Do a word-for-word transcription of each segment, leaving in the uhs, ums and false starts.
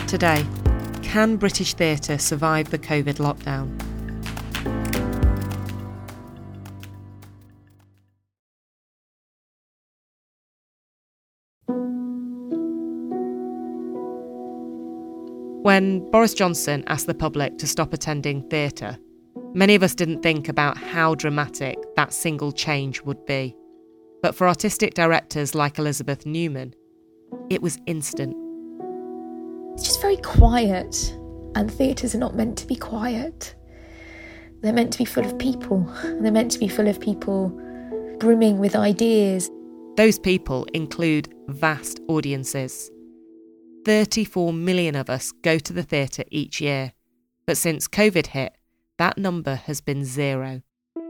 Today, can British theatre survive the COVID lockdown? When Boris Johnson asked the public to stop attending theatre, many of us didn't think about how dramatic that single change would be. But for artistic directors like Elizabeth Newman, it was instant. It's just very quiet, and theatres are not meant to be quiet. They're meant to be full of people. They're meant to be full of people brimming with ideas. Those people include vast audiences. thirty-four million of us go to the theatre each year, but since COVID hit, that number has been zero.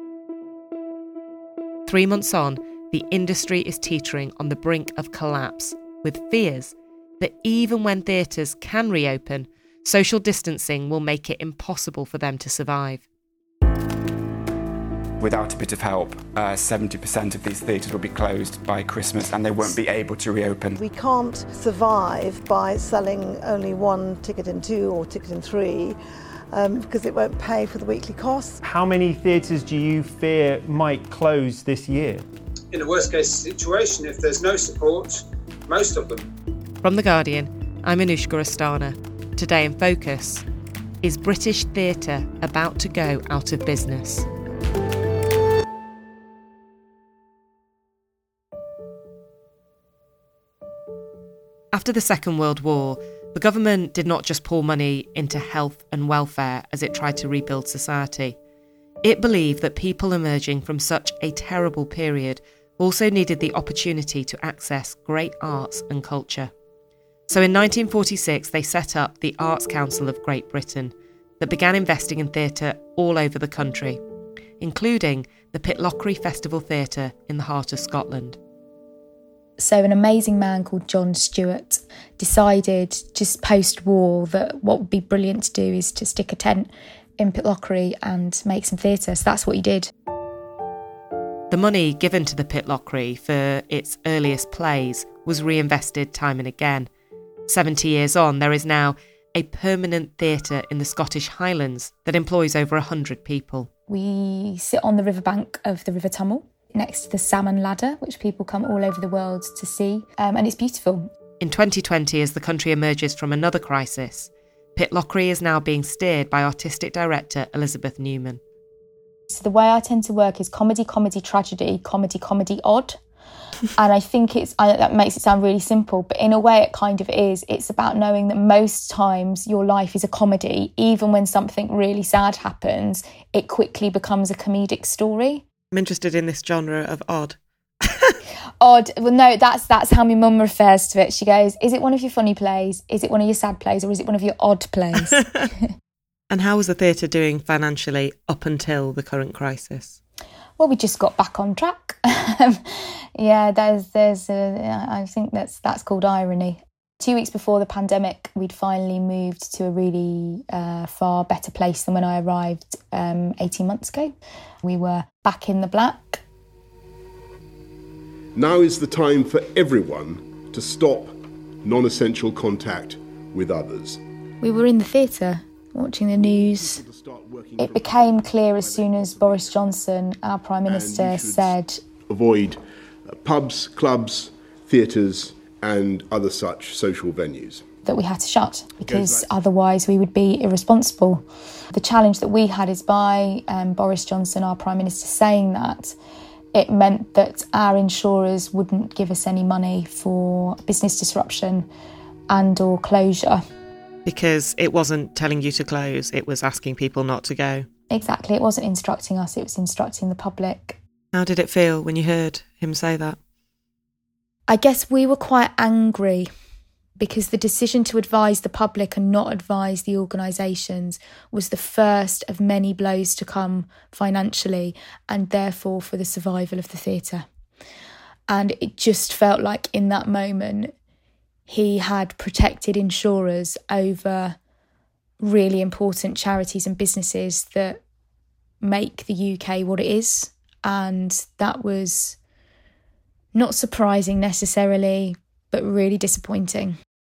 Three months on, the industry is teetering on the brink of collapse, with fears that even when theatres can reopen, social distancing will make it impossible for them to survive. Without a bit of help, uh, seventy percent of these theatres will be closed by Christmas and they won't be able to reopen. We can't survive by selling only one ticket in two or ticket in three um, because it won't pay for the weekly costs. How many theatres do you fear might close this year? In a worst case situation, if there's no support, most of them. From The Guardian, I'm Anushka Astana. Today in Focus, is British theatre about to go out of business? After the Second World War, the government did not just pour money into health and welfare as it tried to rebuild society. It believed that people emerging from such a terrible period also needed the opportunity to access great arts and culture. So in nineteen forty-six, they set up the Arts Council of Great Britain that began investing in theatre all over the country, including the Pitlochry Festival Theatre in the heart of Scotland. So an amazing man called John Stewart decided just post-war that what would be brilliant to do is to stick a tent in Pitlochry and make some theatre. So that's what he did. The money given to the Pitlochry for its earliest plays was reinvested time and again. seventy years on, there is now a permanent theatre in the Scottish Highlands that employs over one hundred people. We sit on the riverbank of the River Tummel, next to the Salmon Ladder, which people come all over the world to see, um, and it's beautiful. In twenty twenty, as the country emerges from another crisis, Pitlochry is now being steered by artistic director Elizabeth Newman. So the way I tend to work is comedy, comedy, tragedy, comedy, comedy, odd. And I think it's I, that makes it sound really simple, but in a way it kind of is. It's about knowing that most times your life is a comedy. Even when something really sad happens, it quickly becomes a comedic story. I'm interested in this genre of odd. Odd. Well, no, that's that's how my mum refers to it. She goes, is it one of your funny plays? Is it one of your sad plays? Or is it one of your odd plays? And how was the theatre doing financially up until the current crisis? Well, we just got back on track. yeah, there's, there's, a, I think that's that's called irony. Two weeks before the pandemic, we'd finally moved to a really uh, far better place than when I arrived um, eighteen months ago. We were back in the black. Now is the time for everyone to stop non-essential contact with others. We were in the theatre, watching the news. It became clear as soon as Boris Johnson, our Prime Minister, said... Avoid uh, pubs, clubs, theatres and other such social venues. That we had to shut, because otherwise we would be irresponsible. The challenge that we had is by um, Boris Johnson, our Prime Minister, saying that, it meant that our insurers wouldn't give us any money for business disruption and or closure. Because it wasn't telling you to close, it was asking people not to go. Exactly, it wasn't instructing us, it was instructing the public. How did it feel when you heard him say that? I guess we were quite angry because the decision to advise the public and not advise the organisations was the first of many blows to come financially and therefore for the survival of the theatre. And it just felt like in that moment he had protected insurers over really important charities and businesses that make the U K what it is. And that was not surprising necessarily, but really disappointing.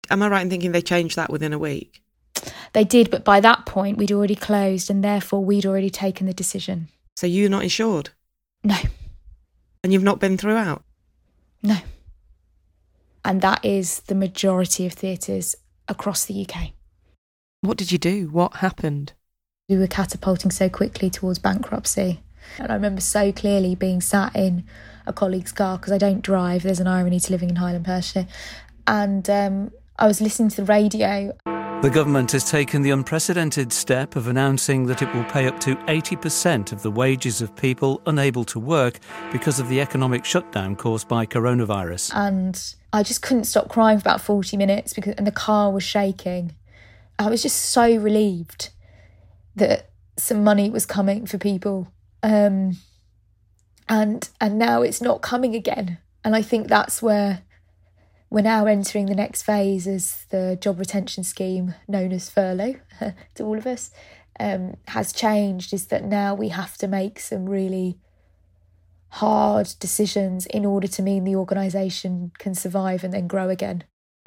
Am I right in thinking they changed that within a week? They did, but by that point we'd already closed and therefore we'd already taken the decision. So you're not insured? No. And you've not been throughout? No. And that is the majority of theatres across the U K. What did you do? What happened? We were catapulting so quickly towards bankruptcy. And I remember so clearly being sat in a colleague's car, because I don't drive, there's an irony to living in Highland Perthshire, and um, I was listening to the radio. The government has taken the unprecedented step of announcing that it will pay up to eighty percent of the wages of people unable to work because of the economic shutdown caused by coronavirus. And I just couldn't stop crying for about forty minutes, because and the car was shaking. I was just so relieved that some money was coming for people. Um, and and now it's not coming again. And I think that's where we're now entering the next phase, as the job retention scheme, known as furlough to all of us, um, has changed, is that now we have to make some really hard decisions in order to mean the organisation can survive and then grow again.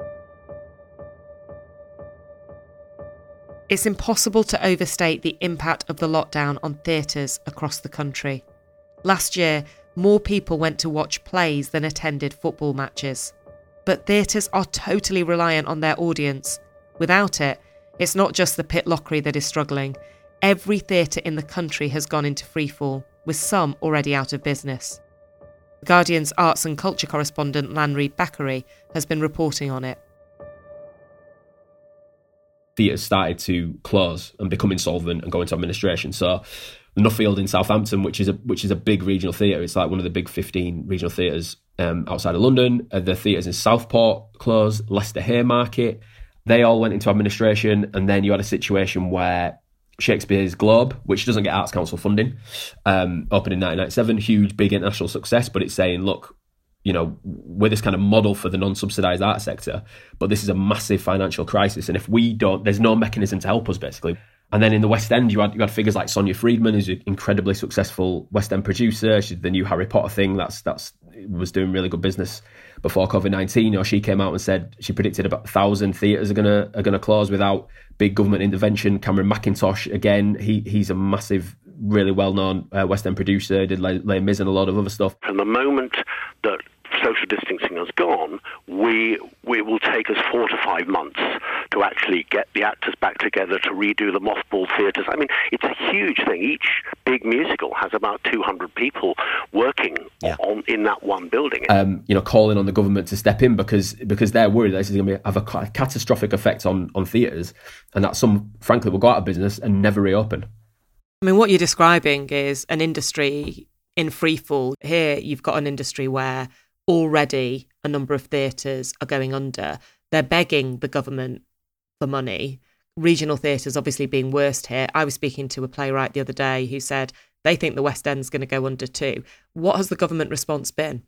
It's impossible to overstate the impact of the lockdown on theatres across the country. Last year, more people went to watch plays than attended football matches. But theatres are totally reliant on their audience. Without it, it's not just the Pitlochry that is struggling. Every theatre in the country has gone into freefall, with some already out of business. The Guardian's arts and culture correspondent Lanre Bakary has been reporting on it. Theatres started to close and become insolvent and go into administration. So Nuffield in Southampton, which is a which is a big regional theatre, it's like one of the big fifteen regional theatres um, outside of London. Uh, the theatres in Southport closed, Leicester Haymarket, they all went into administration. And then you had a situation where Shakespeare's Globe, which doesn't get Arts Council funding, um, opened in nineteen ninety-seven, huge, big international success, but it's saying, look, you know, we're this kind of model for the non-subsidised art sector, but this is a massive financial crisis. And if we don't, there's no mechanism to help us, basically. And then in the West End, you had you had figures like Sonia Friedman, who's an incredibly successful West End producer. She's the new Harry Potter thing. That's that's was doing really good business before COVID nineteen. You know, she came out and said she predicted about a thousand theatres are gonna are gonna close without big government intervention. Cameron McIntosh, again, he he's a massive, really well-known uh, West End producer. Did Les, Les Mis and a lot of other stuff. From the moment that social distancing has gone, we we will take us four to five months to actually get the actors back together to redo the mothballed theatres. I mean, it's a huge thing. Each big musical has about two hundred people working yeah. on in that one building. Um, you know, calling on the government to step in because because they're worried that this is going to have a catastrophic effect on on theatres, and that some, frankly, will go out of business and never reopen. I mean, what you're describing is an industry in freefall. Here, you've got an industry where already a number of theatres are going under. They're begging the government for money. Regional theatres obviously being worst here. I was speaking to a playwright the other day who said they think the West End's going to go under too. What has the government response been?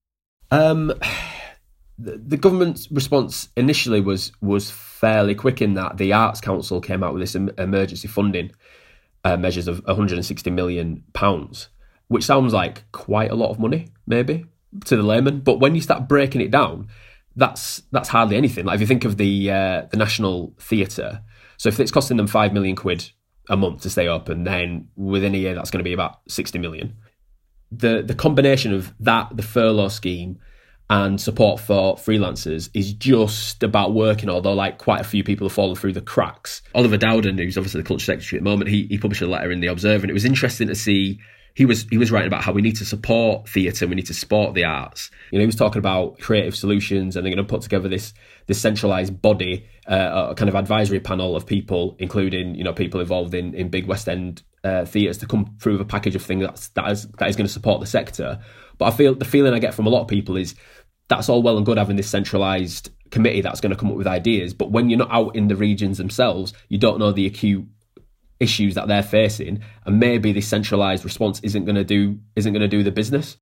Um, the, the government's response initially was was fairly quick in that the Arts Council came out with this emergency funding uh, measures of one hundred sixty million pounds, which sounds like quite a lot of money, maybe, to the layman, but when you start breaking it down, that's that's hardly anything. Like if you think of the uh, the National Theatre, so if it's costing them five million quid a month to stay open, then within a year that's going to be about sixty million. The the combination of that, the furlough scheme, and support for freelancers is just about working. Although like quite a few people have fallen through the cracks. Oliver Dowden, who's obviously the culture secretary at the moment, he he published a letter in the Observer, and it was interesting to see. He was he was writing about how we need to support theatre, we need to support the arts. You know, he was talking about creative solutions, and they're going to put together this this centralised body, uh, a kind of advisory panel of people, including you know people involved in, in big West End uh, theatres, to come through with a package of things that's, that is that is going to support the sector. But I feel the feeling I get from a lot of people is that's all well and good having this centralised committee that's going to come up with ideas, but when you're not out in the regions themselves, you don't know the acute issues that they're facing, and maybe this centralised response isn't going to do isn't going to do the business.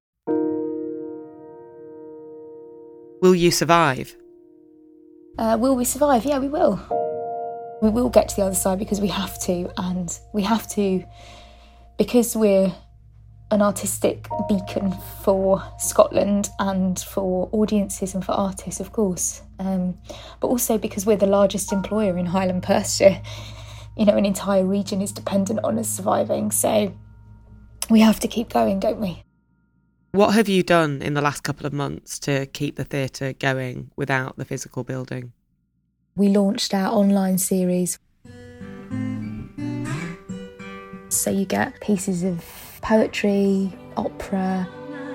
Will you survive? Uh, will we survive? Yeah, we will. We will get to the other side because we have to, and we have to because we're an artistic beacon for Scotland and for audiences and for artists, of course. Um, but also because we're the largest employer in Highland Perthshire. You know, an entire region is dependent on us surviving. So we have to keep going, don't we? What have you done in the last couple of months to keep the theatre going without the physical building? We launched our online series. So you get pieces of poetry, opera.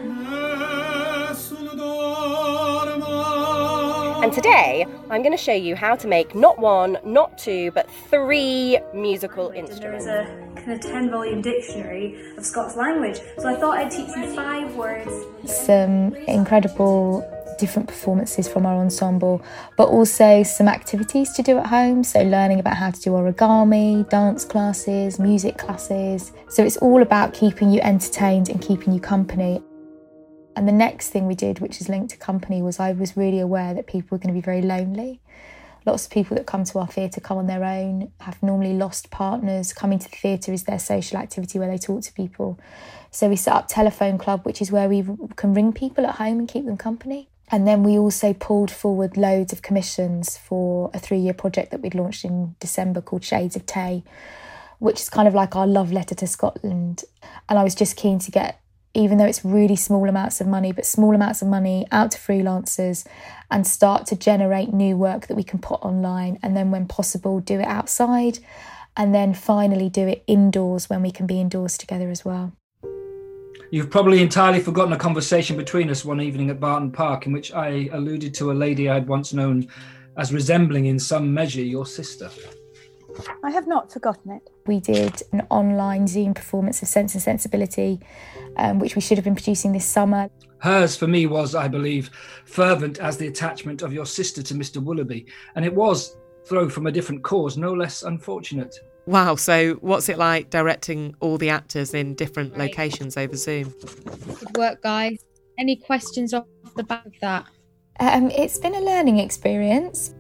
And today, I'm going to show you how to make not one, not two, but three musical instruments. There is a kind of ten volume dictionary of Scots language, so I thought I'd teach you five words. Some incredible different performances from our ensemble, but also some activities to do at home, so learning about how to do origami, dance classes, music classes. So it's all about keeping you entertained and keeping you company. And the next thing we did, which is linked to company, was I was really aware that people were going to be very lonely. Lots of people that come to our theatre come on their own, have normally lost partners. Coming to the theatre is their social activity where they talk to people. So we set up Telephone Club, which is where we can ring people at home and keep them company. And then we also pulled forward loads of commissions for a three-year project that we'd launched in December called Shades of Tay, which is kind of like our love letter to Scotland. And I was just keen to get, even though it's really small amounts of money, but small amounts of money out to freelancers and start to generate new work that we can put online. And then when possible, do it outside. And then finally do it indoors when we can be indoors together as well. You've probably entirely forgotten a conversation between us one evening at Barton Park in which I alluded to a lady I'd once known as resembling in some measure your sister. I have not forgotten it. We did an online Zoom performance of Sense and Sensibility, um, which we should have been producing this summer. Hers, for me, was, I believe, fervent as the attachment of your sister to Mister Willoughby. And it was, though from a different cause, no less unfortunate. Wow, so what's it like directing all the actors in different right. locations over Zoom? Good work, guys. Any questions off the back of that? Um, it's been a learning experience.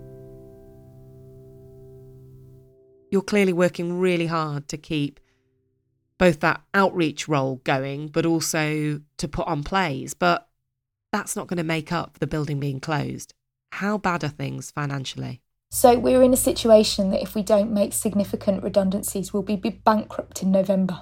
You're clearly working really hard to keep both that outreach role going, but also to put on plays. But that's not going to make up for the building being closed. How bad are things financially? So we're in a situation that if we don't make significant redundancies, we'll be bankrupt in November.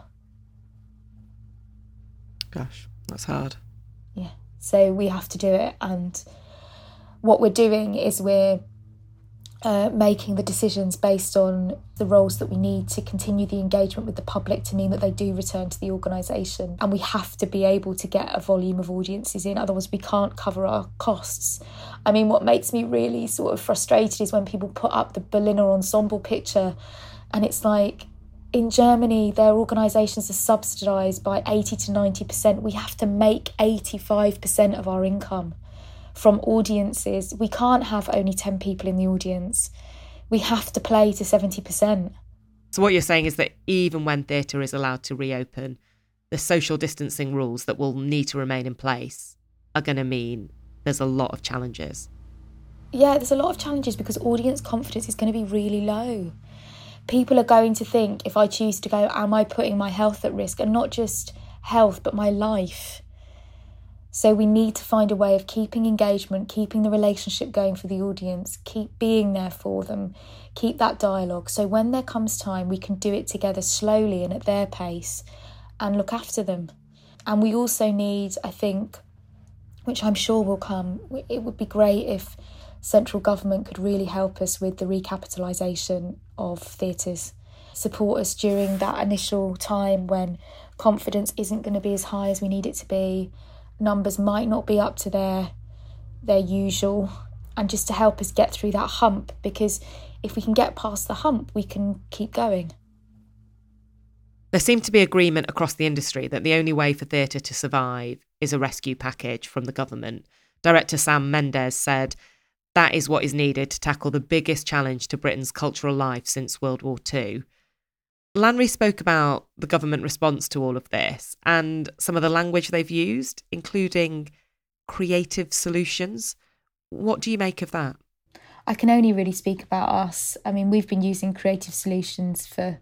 Gosh, that's hard. Yeah, so we have to do it. And what we're doing is we're uh, making the decisions based on the roles that we need to continue the engagement with the public to mean that they do return to the organisation. And we have to be able to get a volume of audiences in, otherwise we can't cover our costs. I mean, what makes me really sort of frustrated is when people put up the Berliner Ensemble picture and it's like, in Germany, their organisations are subsidised by eighty to ninety percent. We have to make eighty-five percent of our income from audiences. We can't have only ten people in the audience. We have to play to seventy percent. So what you're saying is that even when theatre is allowed to reopen, the social distancing rules that will need to remain in place are going to mean there's a lot of challenges. Yeah, there's a lot of challenges because audience confidence is going to be really low. People are going to think, if I choose to go, am I putting my health at risk? And not just health, but my life. So we need to find a way of keeping engagement, keeping the relationship going for the audience, keep being there for them, keep that dialogue. So when there comes time, we can do it together slowly and at their pace and look after them. And we also need, I think, which I'm sure will come, it would be great if central government could really help us with the recapitalisation of theatres, support us during that initial time when confidence isn't going to be as high as we need it to be, numbers might not be up to their their usual, and just to help us get through that hump, because if we can get past the hump, we can keep going. There seemed to be agreement across the industry that the only way for theatre to survive is a rescue package from the government. Director Sam Mendes said that is what is needed to tackle the biggest challenge to Britain's cultural life since World War Two. Lanre spoke about the government response to all of this and some of the language they've used, including creative solutions. What do you make of that? I can only really speak about us. I mean, we've been using creative solutions for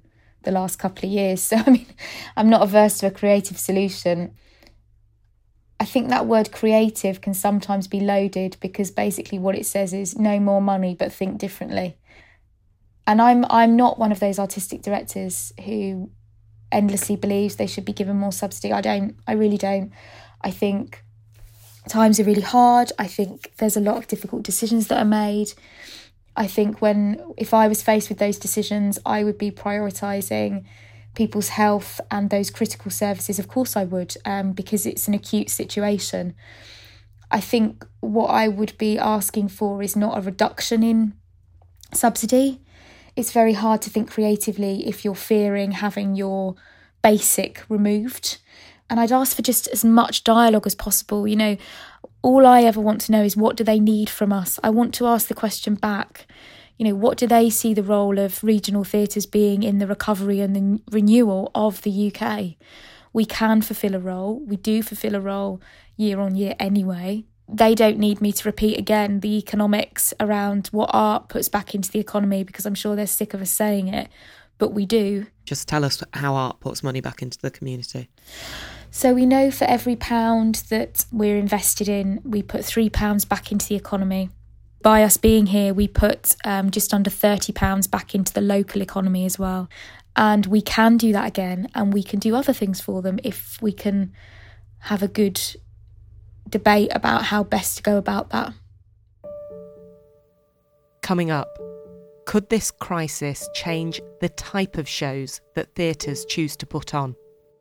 the last couple of years. So, I mean, I'm not averse to a creative solution. I think that word creative can sometimes be loaded because basically what it says is no more money, but think differently. And I'm I'm not one of those artistic directors who endlessly believes they should be given more subsidy. I don't. I really don't. I think times are really hard. I think there's a lot of difficult decisions that are made. I think when, if I was faced with those decisions, I would be prioritising people's health and those critical services. Of course I would, um, because it's an acute situation. I think what I would be asking for is not a reduction in subsidy. It's very hard to think creatively if you're fearing having your basic removed. And I'd ask for just as much dialogue as possible. You know, all I ever want to know is, what do they need from us? I want to ask the question back. You know, what do they see the role of regional theatres being in the recovery and the renewal of the U K? We can fulfil a role. We do fulfil a role year on year anyway. They don't need me to repeat again the economics around what art puts back into the economy, because I'm sure they're sick of us saying it, but we do. Just tell us how art puts money back into the community. So we know for every pound that we're invested in, we put three pounds back into the economy. By us being here, we put um, just under thirty pounds back into the local economy as well. And we can do that again, and we can do other things for them if we can have a good debate about how best to go about that. Coming up, could this crisis change the type of shows that theatres choose to put on?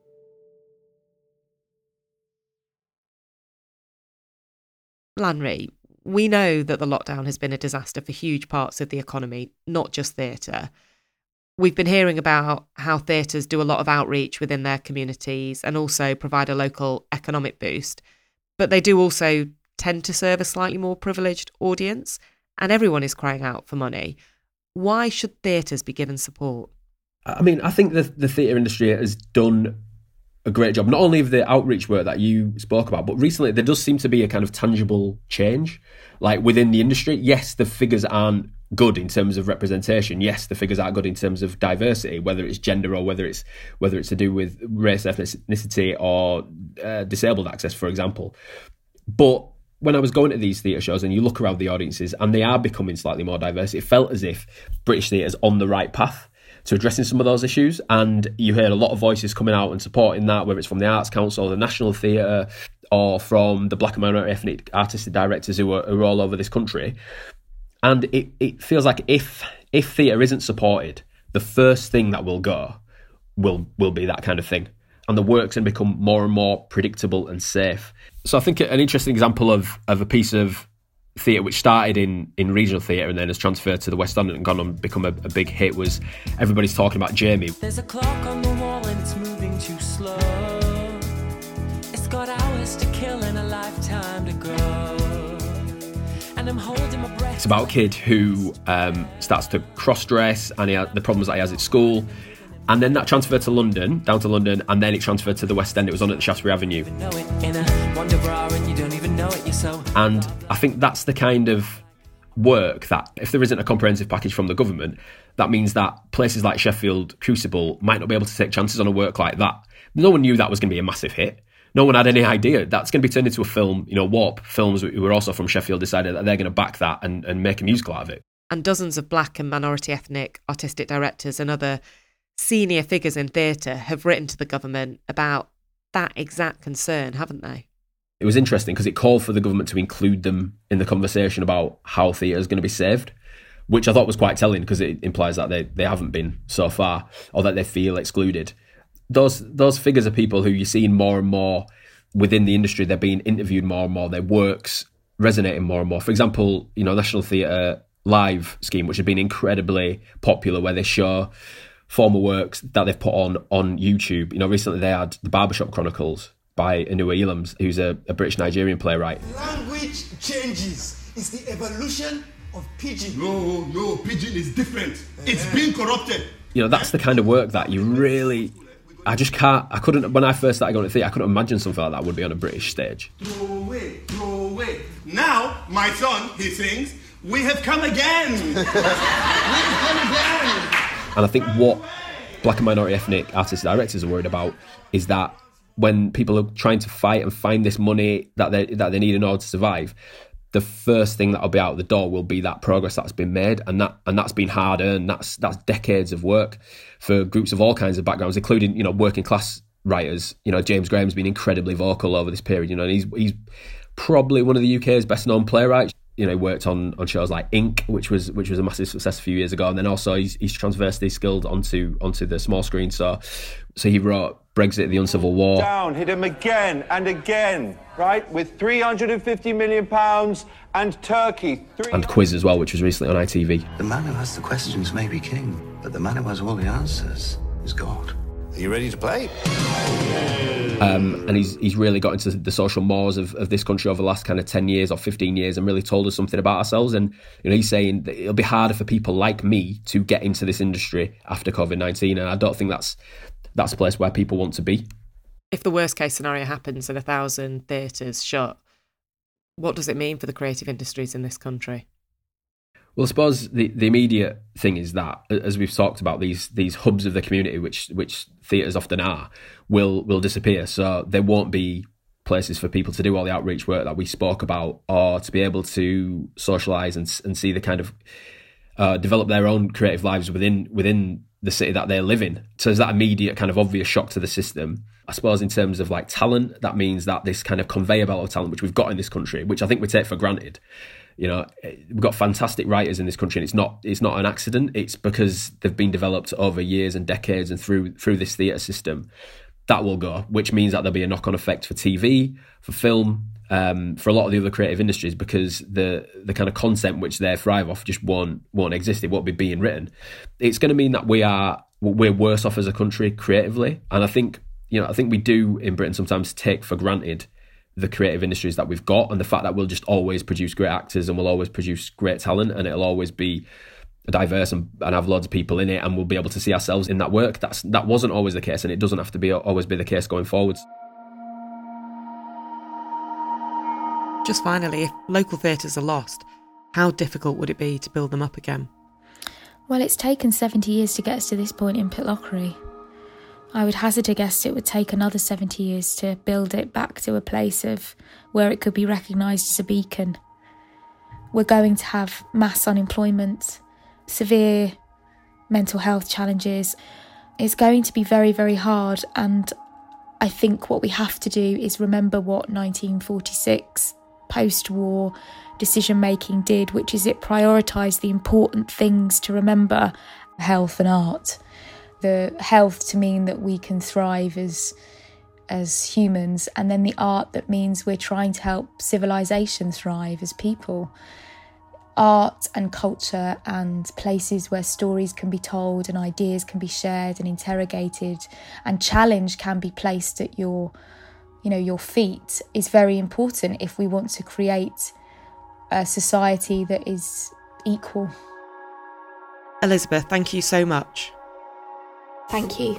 Lanre, we know that the lockdown has been a disaster for huge parts of the economy, not just theatre. We've been hearing about how theatres do a lot of outreach within their communities and also provide a local economic boost, but they do also tend to serve a slightly more privileged audience, and everyone is crying out for money. Why should theatres be given support? I mean, I think the, the theatre industry has done a great job, not only of the outreach work that you spoke about, but recently there does seem to be a kind of tangible change, like within the industry. Yes, the figures aren't good in terms of representation. Yes, the figures aren't good in terms of diversity, whether it's gender or whether it's whether it's to do with race, ethnicity, or uh, disabled access, for example. But when I was going to these theatre shows and you look around the audiences and they are becoming slightly more diverse, it felt as if British theatre's on the right path to addressing some of those issues. And you heard a lot of voices coming out and supporting that, whether it's from the Arts Council, the National Theatre, or from the Black and minority ethnic artistic directors who are, who are all over this country. And it, it feels like if if theatre isn't supported, the first thing that will go will will be that kind of thing. And the work's going to become more and more predictable and safe. So I think an interesting example of, of a piece of theatre which started in, in regional theatre and then has transferred to the West End and gone on become a, a big hit was Everybody's Talking About Jamie. There's a clock on the wall and it's moving too slow. It's got hours to kill and a lifetime to grow. And I'm holding my breath. It's about a kid who um, starts to cross-dress and he has the problems that he has at school. And then that transferred to London, down to London, and then it transferred to the West End. It was on at the Shaftesbury Avenue. And I think that's the kind of work that, if there isn't a comprehensive package from the government, that means that places like Sheffield Crucible might not be able to take chances on a work like that. No one knew that was going to be a massive hit. No one had any idea. That's going to be turned into a film. You know, Warp Films, who were also from Sheffield, decided that they're going to back that and, and make a musical out of it. And dozens of black and minority ethnic artistic directors and other senior figures in theatre have written to the government about that exact concern, haven't they? It was interesting because it called for the government to include them in the conversation about how theatre is going to be saved, which I thought was quite telling because it implies that they, they haven't been so far, or that they feel excluded. Those those figures are people who you're seeing more and more within the industry. They're being interviewed more and more. Their works resonating more and more. For example, you know, National Theatre Live scheme, which has been incredibly popular, where they show former works that they've put on on YouTube. You know, recently they had The Barbershop Chronicles by Anua Elams, who's a, a British Nigerian playwright. Language changes. It's the evolution of pidgin. No, no, pidgin is different. It's been corrupted. You know, that's the kind of work that you really, I just can't, I couldn't, when I first started going to theatre, I couldn't imagine something like that would be on a British stage. Throw away, throw away. Now, my son, he sings, we have come again. We have come again. And I think what black and minority ethnic artists and directors are worried about is that when people are trying to fight and find this money that they that they need in order to survive, the first thing that'll be out the door will be that progress that's been made, and that and that's been hard earned. That's that's decades of work for groups of all kinds of backgrounds, including, you know, working class writers. You know, James Graham's been incredibly vocal over this period. You know, and he's he's probably one of the U K's best known playwrights. You know, he worked on, on shows like Ink, which was which was a massive success a few years ago, and then also he's he's transversely skilled onto onto the small screen. So so he wrote Brexit, the Uncivil War. Down, hit him again and again, right? With three hundred fifty million pounds, and Turkey. And Quiz as well, which was recently on I T V. The man who has the questions may be king, but the man who has all the answers is God. Are you ready to play? Um, and he's he's really got into the social mores of, of this country over the last kind of ten years or fifteen years and really told us something about ourselves. And, you know, he's saying that it'll be harder for people like me to get into this industry after COVID nineteen. And I don't think that's that's a place where people want to be. If the worst case scenario happens and a thousand theatres shut, what does it mean for the creative industries in this country? Well, I suppose the, the immediate thing is that, as we've talked about, these these hubs of the community, which which theatres often are, will will disappear. So there won't be places for people to do all the outreach work that we spoke about, or to be able to socialise and and see the kind of uh, develop their own creative lives within within the city that they live in. So there's that immediate kind of obvious shock to the system. I suppose in terms of like talent, that means that this kind of conveyor belt of talent which we've got in this country, which I think we take for granted. You know, we've got fantastic writers in this country, and it's not it's not an accident. It's because they've been developed over years and decades and through through this theatre system. That will go, which means that there'll be a knock-on effect for T V, for film, um, for a lot of the other creative industries, because the the kind of content which they thrive off just won't won't exist. It won't be being written. It's going to mean that we are we're worse off as a country creatively, and I think you know I think we do in Britain sometimes take for granted the creative industries that we've got, and the fact that we'll just always produce great actors and we'll always produce great talent, and it'll always be diverse and, and have loads of people in it, and we'll be able to see ourselves in that work. That's that wasn't always the case, and it doesn't have to be always be the case going forwards. Just finally, if local theatres are lost, how difficult would it be to build them up again? Well, it's taken seventy years to get us to this point in Pitlochry. I would hazard a guess it would take another seventy years to build it back to a place of where it could be recognised as a beacon. We're going to have mass unemployment, severe mental health challenges. It's going to be very, very hard, and I think what we have to do is remember what nineteen forty-six post-war decision-making did, which is it prioritised the important things to remember: health and art. The health to mean that we can thrive as as humans, and then the art that means we're trying to help civilization thrive as people. Art and culture and places where stories can be told and ideas can be shared and interrogated and challenge can be placed at your, you know, your feet is very important if we want to create a society that is equal. Elizabeth, thank you so much. Thank you.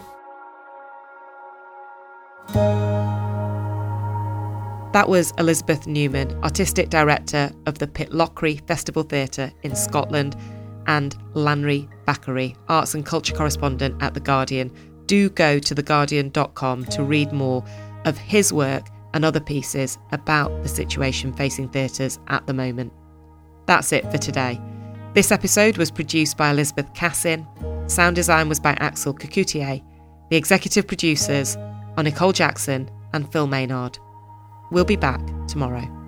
That was Elizabeth Newman, Artistic Director of the Pitlochry Festival Theatre in Scotland, and Lanry Bakary, Arts and Culture Correspondent at The Guardian. Do go to the guardian dot com to read more of his work and other pieces about the situation facing theatres at the moment. That's it for today. This episode was produced by Elizabeth Cassin. Sound design was by Axel Cocoutier. The executive producers are Nicole Jackson and Phil Maynard. We'll be back tomorrow.